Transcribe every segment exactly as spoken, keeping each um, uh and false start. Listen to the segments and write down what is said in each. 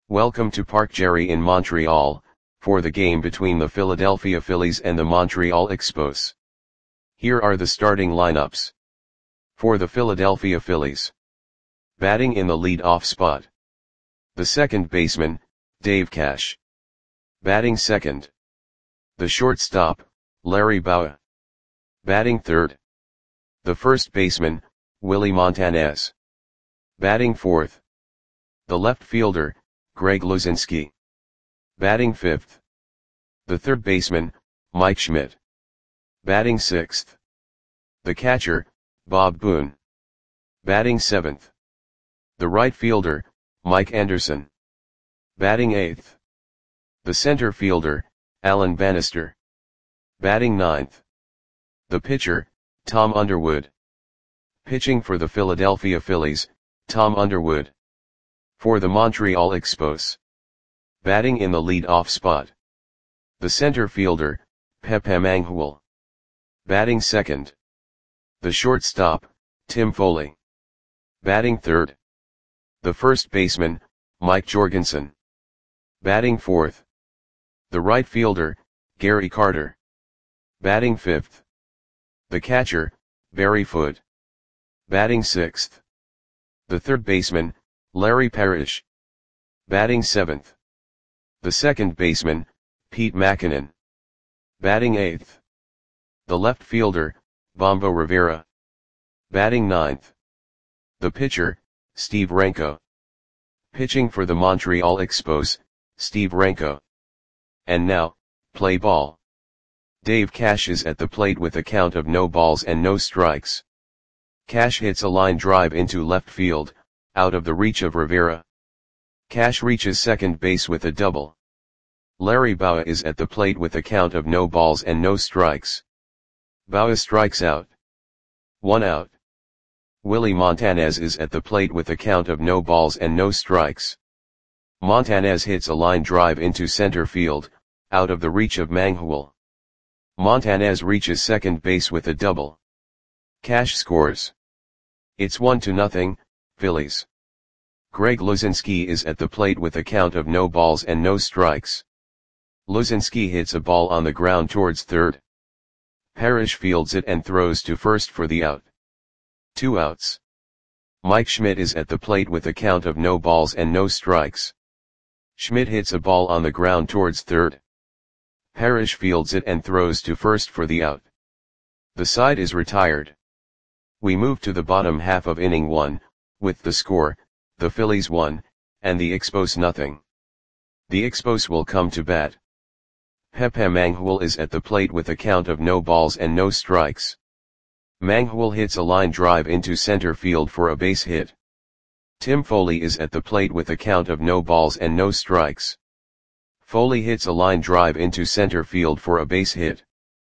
Welcome to Parc Gerry in Montreal, for the game between the Philadelphia Phillies and the Montreal Expos. Here are the starting lineups. For the Philadelphia Phillies. Batting in the lead-off spot. The second baseman, Dave Cash. Batting second. The shortstop, Larry Bowa. Batting third. The first baseman, Willie Montanez. Batting fourth. The left fielder, Greg Luzinski. Batting fifth. The third baseman, Mike Schmidt. Batting sixth. The catcher, Bob Boone. Batting seventh. The right fielder, Mike Anderson. Batting eighth. The center fielder, Alan Bannister. Batting ninth. The pitcher, Tom Underwood. Pitching for the Philadelphia Phillies, Tom Underwood. For the Montreal Expos. Batting in the lead-off spot. The center fielder, Pepe Mangual. Batting second. The shortstop, Tim Foley. Batting third. The first baseman, Mike Jorgensen. Batting fourth. The right fielder, Gary Carter. Batting fifth. The catcher, Barry Foote. Batting sixth. The third baseman, Larry Parrish. Batting seventh. The second baseman, Pete Mackinnon. Batting eighth. The left fielder, Bombo Rivera. Batting ninth. The pitcher, Steve Renko. Pitching for the Montreal Expos, Steve Renko. And now, play ball. Dave Cash is at the plate with a count of no balls and no strikes. Cash hits a line drive into left field, out of the reach of Rivera. Cash reaches second base with a double. Larry Bowa is at the plate with a count of no balls and no strikes. Bowa strikes out. One out. Willie Montanez is at the plate with a count of no balls and no strikes. Montanez hits a line drive into center field, out of the reach of Mangual. Montanez reaches second base with a double. Cash scores. It's one to nothing, Phillies. Greg Luzinski is at the plate with a count of no balls and no strikes. Luzinski hits a ball on the ground towards third. Parrish fields it and throws to first for the out. Two outs. Mike Schmidt is at the plate with a count of no balls and no strikes. Schmidt hits a ball on the ground towards third. Parrish fields it and throws to first for the out. The side is retired. We move to the bottom half of inning one, with the score, the Phillies one, and the Expos nothing. The Expos will come to bat. Pepe Mangual is at the plate with a count of no balls and no strikes. Mangual hits a line drive into center field for a base hit. Tim Foley is at the plate with a count of no balls and no strikes. Foley hits a line drive into center field for a base hit.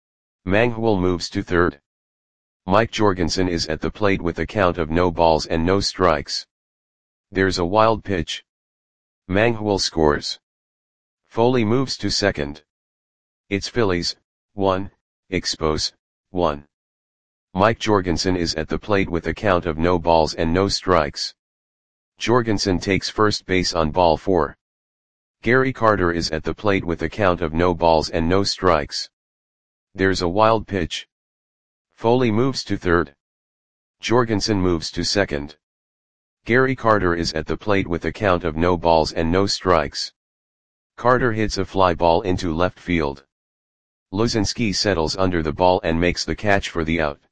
Mangual moves to third. Mike Jorgensen is at the plate with a count of no balls and no strikes. There's a wild pitch. Mangual scores. Foley moves to second. It's Phillies, one, Expos, one. Mike Jorgensen is at the plate with a count of no balls and no strikes. Jorgensen takes first base on ball four. Gary Carter is at the plate with a count of no balls and no strikes. There's a wild pitch. Foley moves to third. Jorgensen moves to second. Gary Carter is at the plate with a count of no balls and no strikes. Carter hits a fly ball into left field. Luzinski settles under the ball and makes the catch for the out.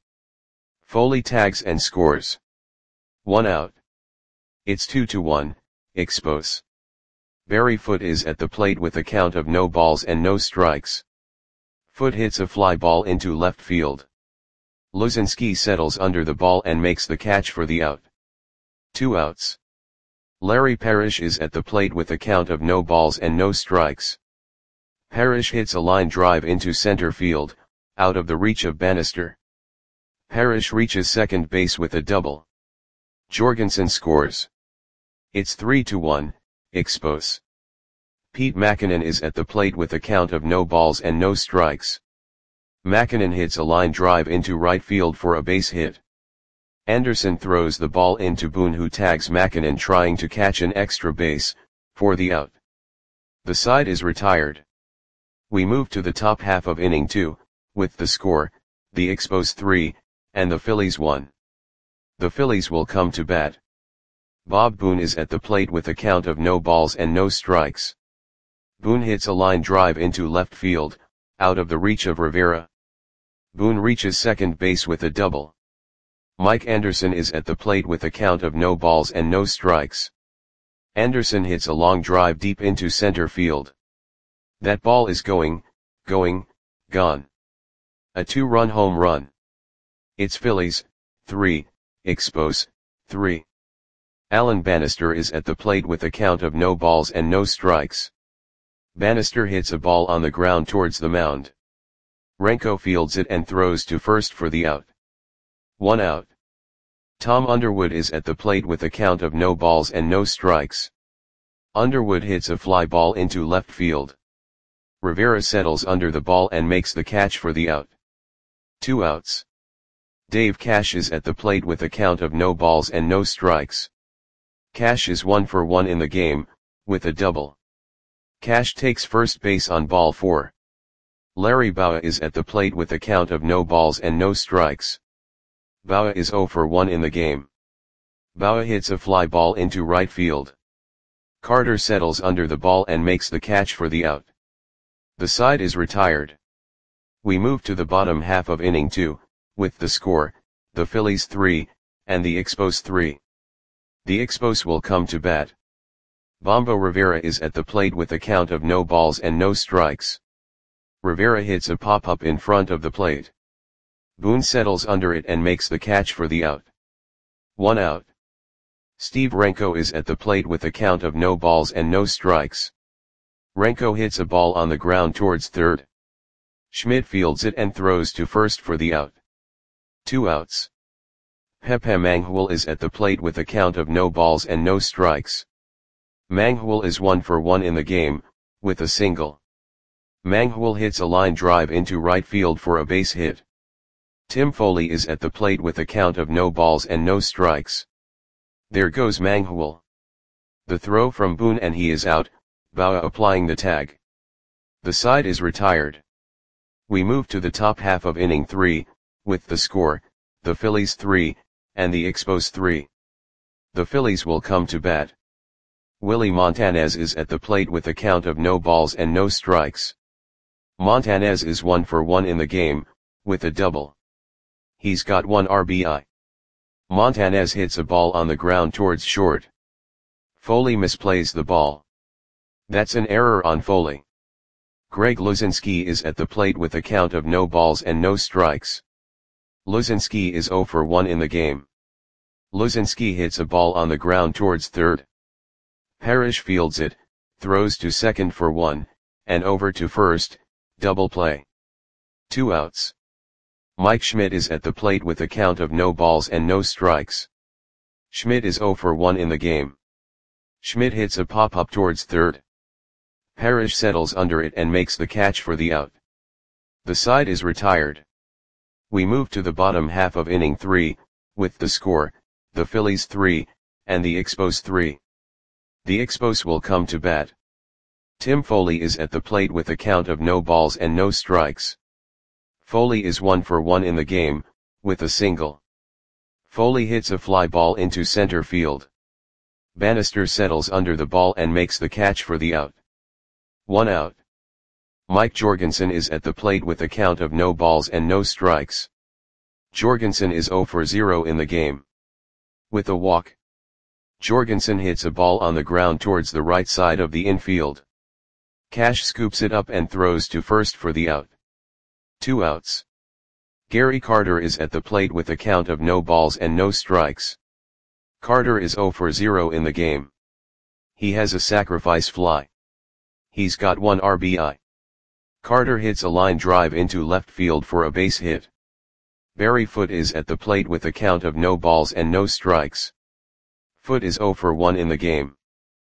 Foley tags and scores. One out. It's two to one, Expos. Barry Foote is at the plate with a count of no balls and no strikes. Foote hits a fly ball into left field. Luzinski settles under the ball and makes the catch for the out. Two outs. Larry Parrish is at the plate with a count of no balls and no strikes. Parrish hits a line drive into center field, out of the reach of Bannister. Parrish reaches second base with a double. Jorgensen scores. It's three to one, Expos. Pete Mackinnon is at the plate with a count of no balls and no strikes. Mackinnon hits a line drive into right field for a base hit. Anderson throws the ball into Boone, who tags Mackinnon trying to catch an extra base, for the out. The side is retired. We move to the top half of inning two, with the score, the Expos three, and the Phillies one. The Phillies will come to bat. Bob Boone is at the plate with a count of no balls and no strikes. Boone hits a line drive into left field, out of the reach of Rivera. Boone reaches second base with a double. Mike Anderson is at the plate with a count of no balls and no strikes. Anderson hits a long drive deep into center field. That ball is going, going, gone. A two-run home run. It's Phillies, three, Expos, three. Alan Bannister is at the plate with a count of no balls and no strikes. Bannister hits a ball on the ground towards the mound. Renko fields it and throws to first for the out. One out. Tom Underwood is at the plate with a count of no balls and no strikes. Underwood hits a fly ball into left field. Rivera settles under the ball and makes the catch for the out. Two outs. Dave Cash is at the plate with a count of no balls and no strikes. Cash is one for one in the game, with a double. Cash takes first base on ball four. Larry Bowa is at the plate with a count of no balls and no strikes. Bowa is zero for one in the game. Bowa hits a fly ball into right field. Carter settles under the ball and makes the catch for the out. The side is retired. We move to the bottom half of inning two, with the score, the Phillies three, and the Expos three. The Expos will come to bat. Bombo Rivera is at the plate with a count of no balls and no strikes. Rivera hits a pop-up in front of the plate. Boone settles under it and makes the catch for the out. One out. Steve Renko is at the plate with a count of no balls and no strikes. Renko hits a ball on the ground towards third. Schmidt fields it and throws to first for the out. Two outs. Pepe Manghul is at the plate with a count of no balls and no strikes. Manghul is one for one in the game, with a single. Manghul hits a line drive into right field for a base hit. Tim Foley is at the plate with a count of no balls and no strikes. There goes Manghul. The throw from Boone and he is out, Bowa applying the tag. The side is retired. We move to the top half of inning three, with the score, the Phillies three, and the Expos three. The Phillies will come to bat. Willie Montanez is at the plate with a count of no balls and no strikes. Montanez is one for one in the game, with a double. He's got one R B I. Montanez hits a ball on the ground towards short. Foley misplays the ball. That's an error on Foley. Greg Luzinski is at the plate with a count of no balls and no strikes. Luzinski is zero for one in the game. Luzinski hits a ball on the ground towards third. Parrish fields it, throws to second for one, and over to first, double play. Two outs. Mike Schmidt is at the plate with a count of no balls and no strikes. Schmidt is zero for one in the game. Schmidt hits a pop-up towards third. Parrish settles under it and makes the catch for the out. The side is retired. We move to the bottom half of inning three, with the score, the Phillies three, and the Expos three. The Expos will come to bat. Tim Foley is at the plate with a count of no balls and no strikes. Foley is one for one in the game, with a single. Foley hits a fly ball into center field. Bannister settles under the ball and makes the catch for the out. One out. Mike Jorgensen is at the plate with a count of no balls and no strikes. Jorgensen is zero for zero in the game. With a walk. Jorgensen hits a ball on the ground towards the right side of the infield. Cash scoops it up and throws to first for the out. Two outs. Gary Carter is at the plate with a count of no balls and no strikes. Carter is zero for zero in the game. He has a sacrifice fly. He's got one R B I. Carter hits a line drive into left field for a base hit. Barry Foote is at the plate with a count of no balls and no strikes. Foote is zero for one in the game.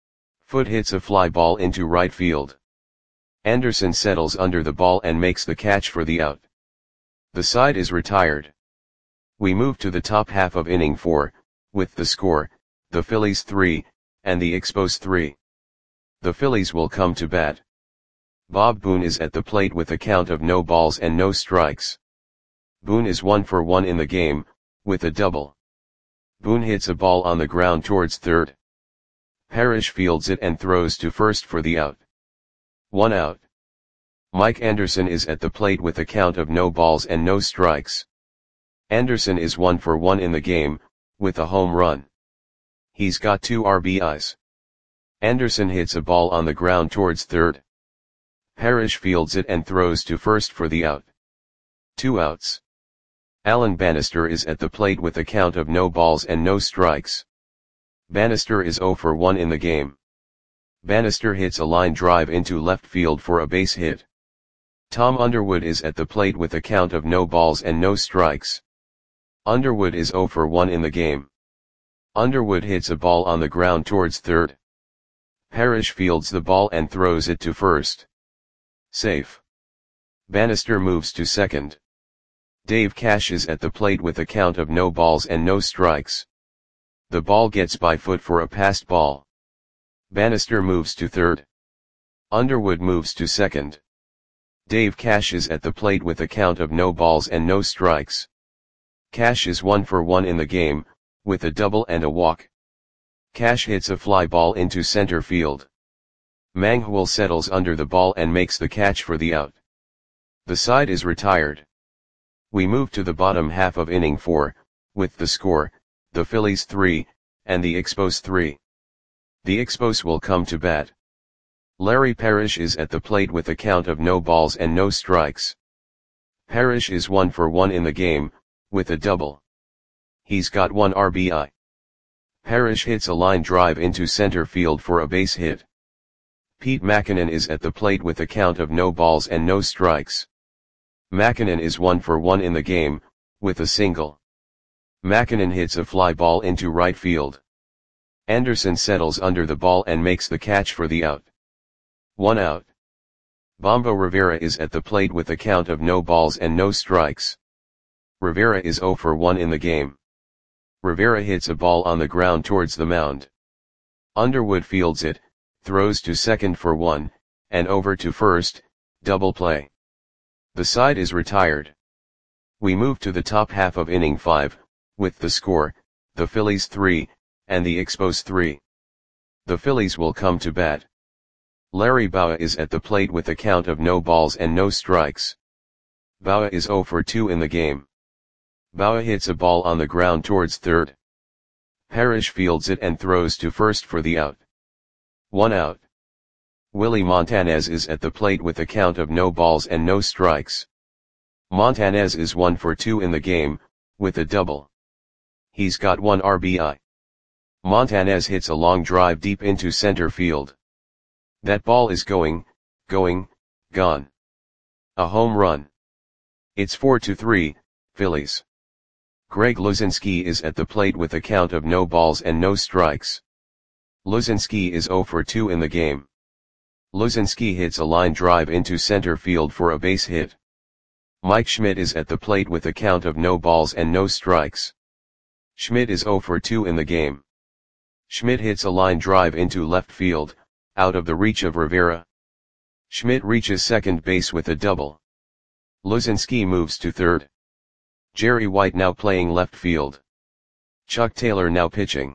Foote hits a fly ball into right field. Anderson settles under the ball and makes the catch for the out. The side is retired. We move to the top half of inning four, with the score, the Phillies three, and the Expos three. The Phillies will come to bat. Bob Boone is at the plate with a count of no balls and no strikes. Boone is one for one in the game, with a double. Boone hits a ball on the ground towards third. Parrish fields it and throws to first for the out. One out. Mike Anderson is at the plate with a count of no balls and no strikes. Anderson is one for one in the game, with a home run. He's got two R B Is. Anderson hits a ball on the ground towards third. Parrish fields it and throws to first for the out. Two outs. Alan Bannister is at the plate with a count of no balls and no strikes. Bannister is zero for one in the game. Bannister hits a line drive into left field for a base hit. Tom Underwood is at the plate with a count of no balls and no strikes. Underwood is zero for one in the game. Underwood hits a ball on the ground towards third. Parrish fields the ball and throws it to first. Safe. Bannister moves to second. Dave Cash is at the plate with a count of no balls and no strikes. The ball gets by foot for a passed ball. Bannister moves to third. Underwood moves to second. Dave Cash is at the plate with a count of no balls and no strikes. Cash is one for one in the game, with a double and a walk. Cash hits a fly ball into center field. Manghwal settles under the ball and makes the catch for the out. The side is retired. We move to the bottom half of inning four, with the score, the Phillies three, and the Expos three. The Expos will come to bat. Larry Parrish is at the plate with a count of no balls and no strikes. Parrish is one for one in the game, with a double. He's got one R B I. Parrish hits a line drive into center field for a base hit. Pete Mackinnon is at the plate with a count of no balls and no strikes. Mackinnon is one for one in the game, with a single. Mackinnon hits a fly ball into right field. Anderson settles under the ball and makes the catch for the out. One out. Bombo Rivera is at the plate with a count of no balls and no strikes. Rivera is zero for one in the game. Rivera hits a ball on the ground towards the mound. Underwood fields it, throws to second for one, and over to first, double play. The side is retired. We move to the top half of inning five, with the score, the Phillies three, and the Expos three. The Phillies will come to bat. Larry Bowa is at the plate with a count of no balls and no strikes. Bowa is zero for two in the game. Bowa hits a ball on the ground towards third. Parrish fields it and throws to first for the out. One out. Willie Montanez is at the plate with a count of no balls and no strikes. Montanez is one for two in the game, with a double. He's got one R B I. Montanez hits a long drive deep into center field. That ball is going, going, gone. A home run. It's four to three, Phillies. Greg Luzinski is at the plate with a count of no balls and no strikes. Luzinski is zero for two in the game. Luzinski hits a line drive into center field for a base hit. Mike Schmidt is at the plate with a count of no balls and no strikes. Schmidt is zero for two in the game. Schmidt hits a line drive into left field, out of the reach of Rivera. Schmidt reaches second base with a double. Luzinski moves to third. Jerry White now playing left field. Chuck Taylor now pitching.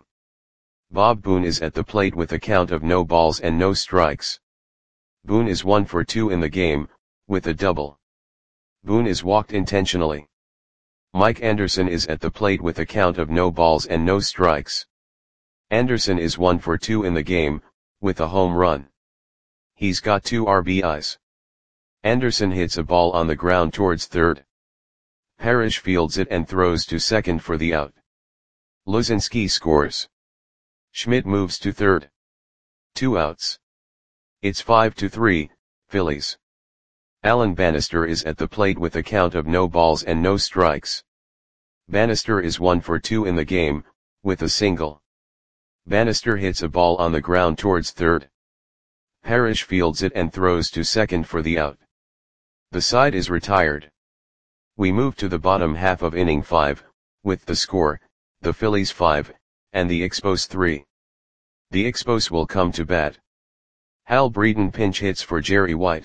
Bob Boone is at the plate with a count of no balls and no strikes. Boone is one for two in the game, with a double. Boone is walked intentionally. Mike Anderson is at the plate with a count of no balls and no strikes. Anderson is one for two in the game, with a home run. He's got two R B Is. Anderson hits a ball on the ground towards third. Parrish fields it and throws to second for the out. Luzinski scores. Schmidt moves to third. Two outs. It's five to three, Phillies. Alan Bannister is at the plate with a count of no balls and no strikes. Bannister is one for two in the game, with a single. Bannister hits a ball on the ground towards third. Parrish fields it and throws to second for the out. The side is retired. We move to the bottom half of inning five, with the score, the Phillies five, and the Expos three. The Expos will come to bat. Hal Breeden pinch hits for Jerry White.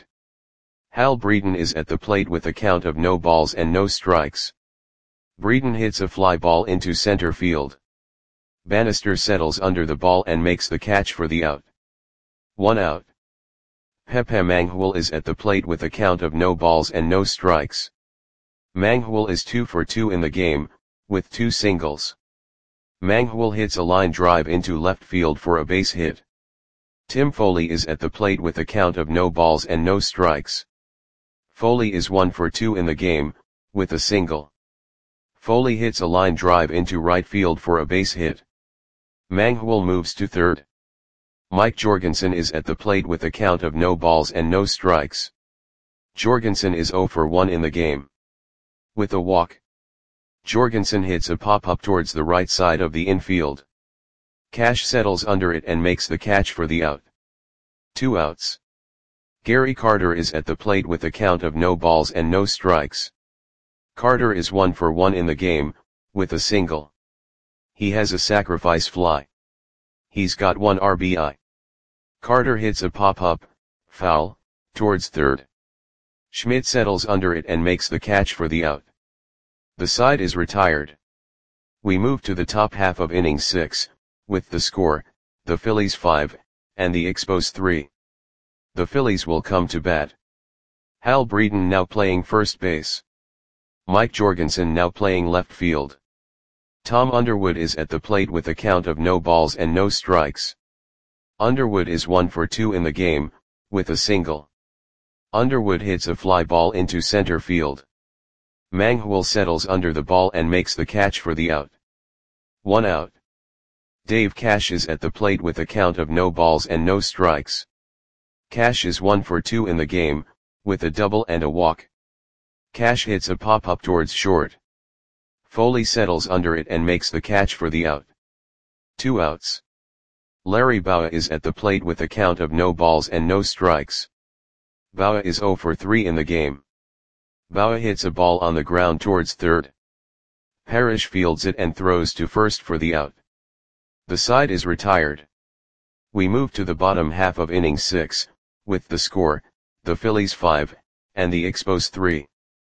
Hal Breeden is at the plate with a count of no balls and no strikes. Breeden hits a fly ball into center field. Bannister settles under the ball and makes the catch for the out. One out. Pepe Manghul is at the plate with a count of no balls and no strikes. Manghul is two for two in the game, with two singles. Manghul hits a line drive into left field for a base hit. Tim Foley is at the plate with a count of no balls and no strikes. Foley is one for two in the game, with a single. Foley hits a line drive into right field for a base hit. Manghul moves to third. Mike Jorgensen is at the plate with a count of no balls and no strikes. Jorgensen is zero for one in the game. With a walk, Jorgensen hits a pop-up towards the right side of the infield. Cash settles under it and makes the catch for the out. Two outs. Gary Carter is at the plate with a count of no balls and no strikes. Carter is one for one in the game, with a single. He has a sacrifice fly. He's got one R B I. Carter hits a pop-up, foul, towards third. Schmidt settles under it and makes the catch for the out. The side is retired. We move to the top half of inning six, with the score, the Phillies five, and the Expos three. The Phillies will come to bat. Hal Breeden now playing first base. Mike Jorgensen now playing left field. Tom Underwood is at the plate with a count of no balls and no strikes. Underwood is one for two in the game, with a single. Underwood hits a fly ball into center field. Manghul settles under the ball and makes the catch for the out. One out. Dave Cash is at the plate with a count of no balls and no strikes. Cash is one for two in the game, with a double and a walk. Cash hits a pop-up towards short. Foley settles under it and makes the catch for the out. Two outs. Larry Bowa is at the plate with a count of no balls and no strikes. Bowa is zero for three in the game. Bowa hits a ball on the ground towards third. Parrish fields it and throws to first for the out. The side is retired. We move to the bottom half of inning six, with the score, the Phillies five, and the Expos three.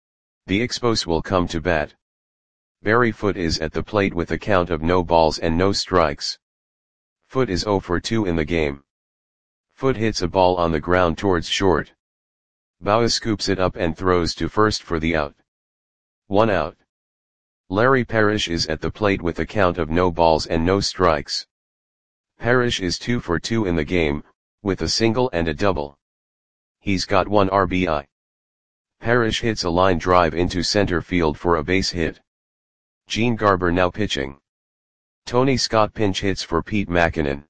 The Expos will come to bat. Barry Foote is at the plate with a count of no balls and no strikes. Foote is zero for two in the game. Foote hits a ball on the ground towards short. Bowa scoops it up and throws to first for the out. One out. Larry Parrish is at the plate with a count of no balls and no strikes. Parrish is two for two in the game, with a single and a double. He's got one R B I. Parrish hits a line drive into center field for a base hit. Gene Garber now pitching. Tony Scott pinch hits for Pete Mackinnon.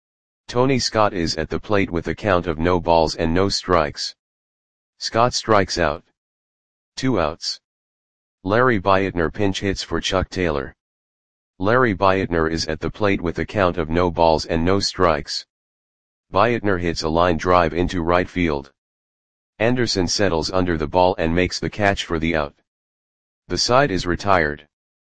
Tony Scott is at the plate with a count of no balls and no strikes. Scott strikes out. Two outs. Larry Beitner pinch hits for Chuck Taylor. Larry Beitner is at the plate with a count of no balls and no strikes. Beitner hits a line drive into right field. Anderson settles under the ball and makes the catch for the out. The side is retired.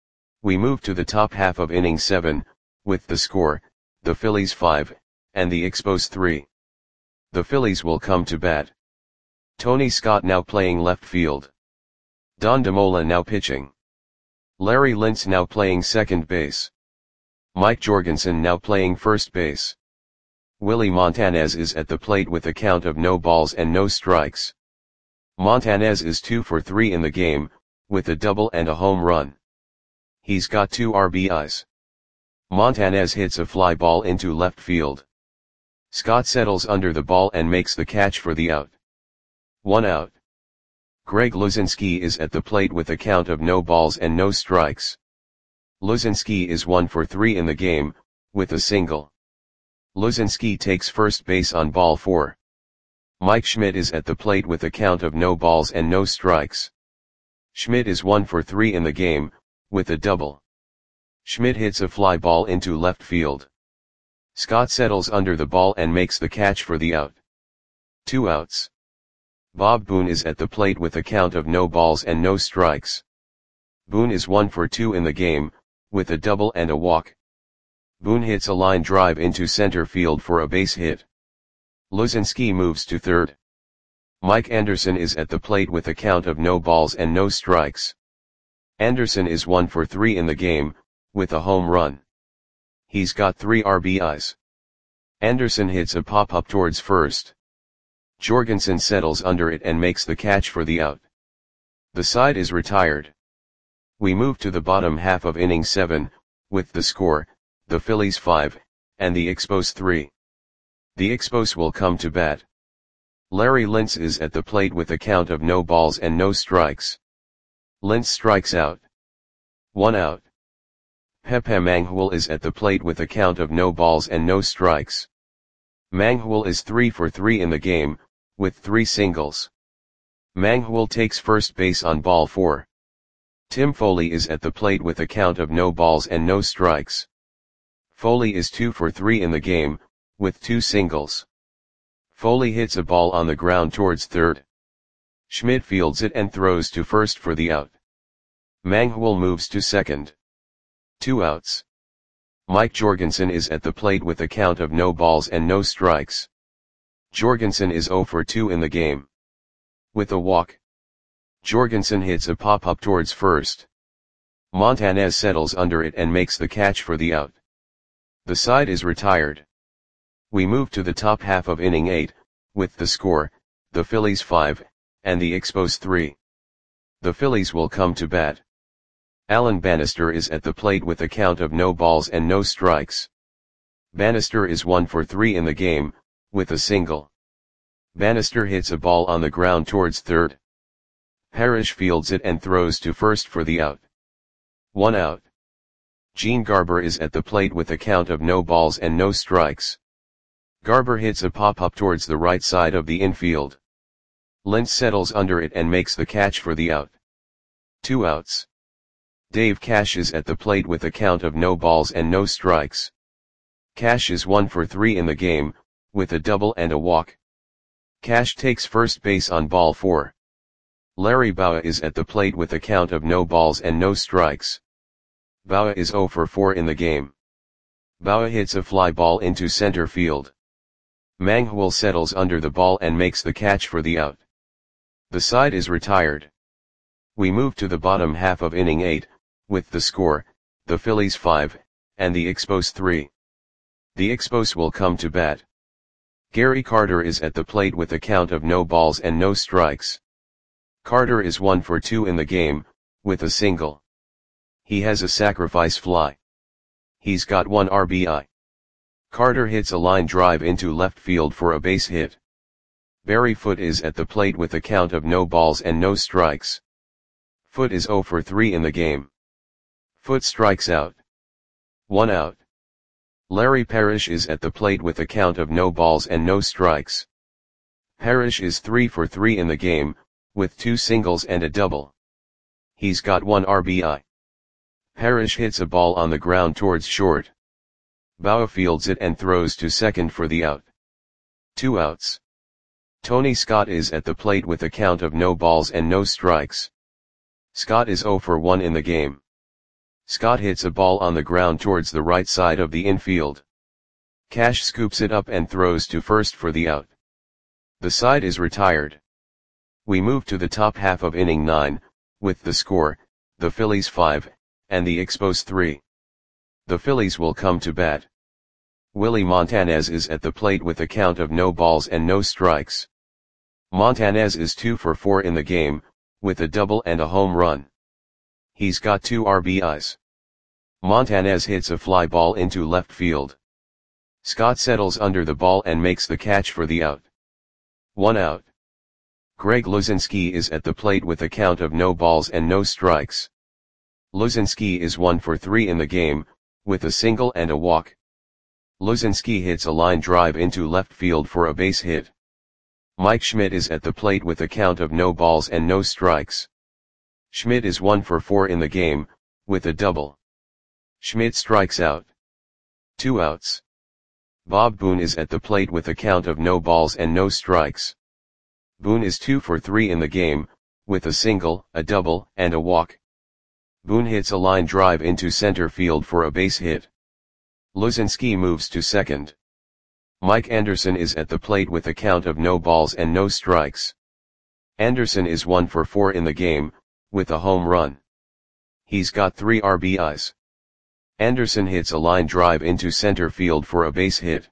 We move to the top half of inning seven, with the score, the Phillies five, and the Expos three. The Phillies will come to bat. Tony Scott now playing left field. Don DeMola now pitching. Larry Lintz now playing second base. Mike Jorgensen now playing first base. Willie Montanez is at the plate with a count of no balls and no strikes. Montanez is two for three in the game, with a double and a home run. He's got two R B Is. Montanez hits a fly ball into left field. Scott settles under the ball and makes the catch for the out. One out. Greg Luzinski is at the plate with a count of no balls and no strikes. Luzinski is one for three in the game, with a single. Luzinski takes first base on ball four. Mike Schmidt is at the plate with a count of no balls and no strikes. Schmidt is one for three in the game, with a double. Schmidt hits a fly ball into left field. Scott settles under the ball and makes the catch for the out. Two outs. Bob Boone is at the plate with a count of no balls and no strikes. Boone is one for two in the game, with a double and a walk. Boone hits a line drive into center field for a base hit. Luzinski moves to third. Mike Anderson is at the plate with a count of no balls and no strikes. Anderson is one for three in the game, with a home run. He's got three R B Is. Anderson hits a pop-up towards first. Jorgensen settles under it and makes the catch for the out. The side is retired. We move to the bottom half of inning seven, with the score, the Phillies five, and the Expos three. The Expos will come to bat. Larry Lintz is at the plate with a count of no balls and no strikes. Lintz strikes out. One out. Pepe Manghul is at the plate with a count of no balls and no strikes. Manghul is three for three in the game, with three singles. Manghul takes first base on ball four. Tim Foley is at the plate with a count of no balls and no strikes. Foley is two for three in the game, with two singles. Foley hits a ball on the ground towards third. Schmidt fields it and throws to first for the out. Manghul moves to second. Two outs. Mike Jorgensen is at the plate with a count of no balls and no strikes. Jorgensen is zero for two in the game. With a walk. Jorgensen hits a pop-up towards first. Montanez settles under it and makes the catch for the out. The side is retired. We move to the top half of inning eight, with the score, the Phillies five, and the Expos three. The Phillies will come to bat. Alan Bannister is at the plate with a count of no balls and no strikes. Bannister is one for three in the game, with a single. Bannister hits a ball on the ground towards third. Parrish fields it and throws to first for the out. One out. Gene Garber is at the plate with a count of no balls and no strikes. Garber hits a pop-up towards the right side of the infield. Lintz settles under it and makes the catch for the out. Two outs. Dave Cash is at the plate with a count of no balls and no strikes. Cash is one for three in the game, with a double and a walk. Cash takes first base on ball four. Larry Bowa is at the plate with a count of no balls and no strikes. Bowa is zero for four in the game. Bowa hits a fly ball into center field. Manghul settles under the ball and makes the catch for the out. The side is retired. We move to the bottom half of inning eight, with the score, the Phillies five, and the Expos three. The Expos will come to bat. Gary Carter is at the plate with a count of no balls and no strikes. Carter is one for two in the game, with a single. He has a sacrifice fly. He's got one R B I. Carter hits a line drive into left field for a base hit. Barry Foote is at the plate with a count of no balls and no strikes. Foote is zero for three in the game. Foote strikes out. One out. Larry Parrish is at the plate with a count of no balls and no strikes. Parrish is three for three in the game, with two singles and a double. He's got one R B I. Parrish hits a ball on the ground towards short. Bowa fields it and throws to second for the out. Two outs. Tony Scott is at the plate with a count of no balls and no strikes. Scott is zero for one in the game. Scott hits a ball on the ground towards the right side of the infield. Cash scoops it up and throws to first for the out. The side is retired. We move to the top half of inning nine, with the score, the Phillies five, and the Expos three. The Phillies will come to bat. Willie Montanez is at the plate with a count of no balls and no strikes. Montanez is two for four in the game, with a double and a home run. He's got two R B Is. Montanez hits a fly ball into left field. Scott settles under the ball and makes the catch for the out. One out. Greg Luzinski is at the plate with a count of no balls and no strikes. Luzinski is one for three in the game, with a single and a walk. Luzinski hits a line drive into left field for a base hit. Mike Schmidt is at the plate with a count of no balls and no strikes. Schmidt is one for four in the game, with a double. Schmidt strikes out. Two outs. Bob Boone is at the plate with a count of no balls and no strikes. Boone is two for three in the game, with a single, a double, and a walk. Boone hits a line drive into center field for a base hit. Luzinski moves to second. Mike Anderson is at the plate with a count of no balls and no strikes. Anderson is one for four in the game, with a home run. He's got three R B Is. Anderson hits a line drive into center field for a base hit.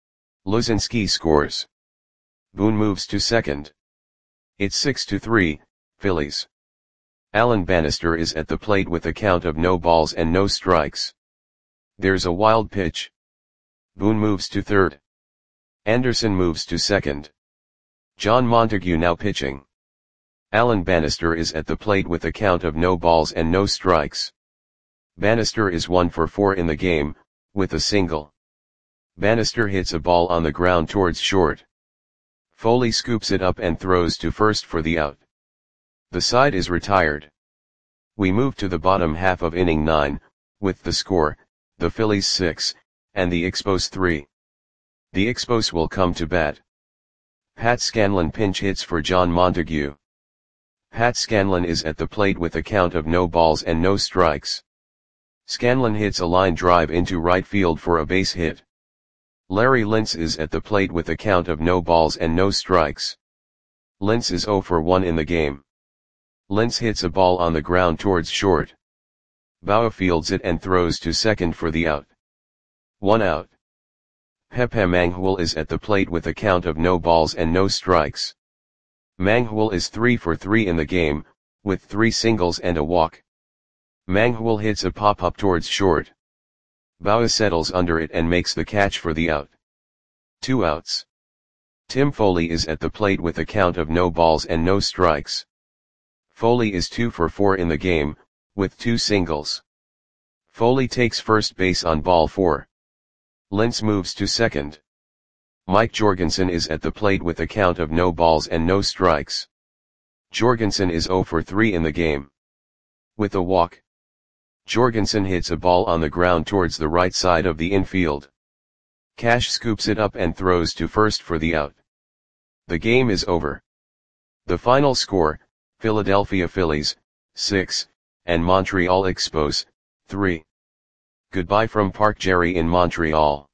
Luzinski scores. Boone moves to second. It's six to three, Phillies. Alan Bannister is at the plate with a count of no balls and no strikes. There's a wild pitch. Boone moves to third. Anderson moves to second. John Montague now pitching. Alan Bannister is at the plate with a count of no balls and no strikes. Bannister is one for four in the game, with a single. Bannister hits a ball on the ground towards short. Foley scoops it up and throws to first for the out. The side is retired. We move to the bottom half of inning nine, with the score, the Phillies six, and the Expos three. The Expos will come to bat. Pat Scanlon pinch hits for John Montague. Pat Scanlon is at the plate with a count of no balls and no strikes. Scanlon hits a line drive into right field for a base hit. Larry Lintz is at the plate with a count of no balls and no strikes. Lintz is zero for one in the game. Lintz hits a ball on the ground towards short. Bauer fields it and throws to second for the out. One out. Pepe Manghul is at the plate with a count of no balls and no strikes. Manghul is three for three in the game, with three singles and a walk. Manghul hits a pop-up towards short. Bauer settles under it and makes the catch for the out. Two outs. Tim Foley is at the plate with a count of no balls and no strikes. Foley is two for four in the game, with two singles. Foley takes first base on ball four. Lintz moves to second. Mike Jorgensen is at the plate with a count of no balls and no strikes. Jorgensen is zero for three in the game. With a walk. Jorgensen hits a ball on the ground towards the right side of the infield. Cash scoops it up and throws to first for the out. The game is over. The final score, Philadelphia Phillies, six, and Montreal Expos, three. Goodbye from Park Jerry in Montreal.